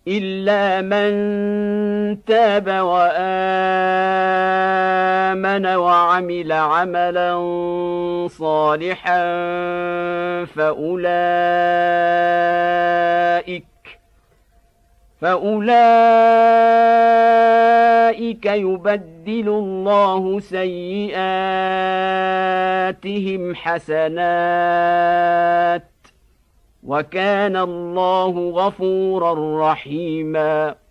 إلا من تاب وآمن وعمل عملا صالحا فأولئك يبدل الله سيئاتهم حسنات وكان الله غفورا رحيما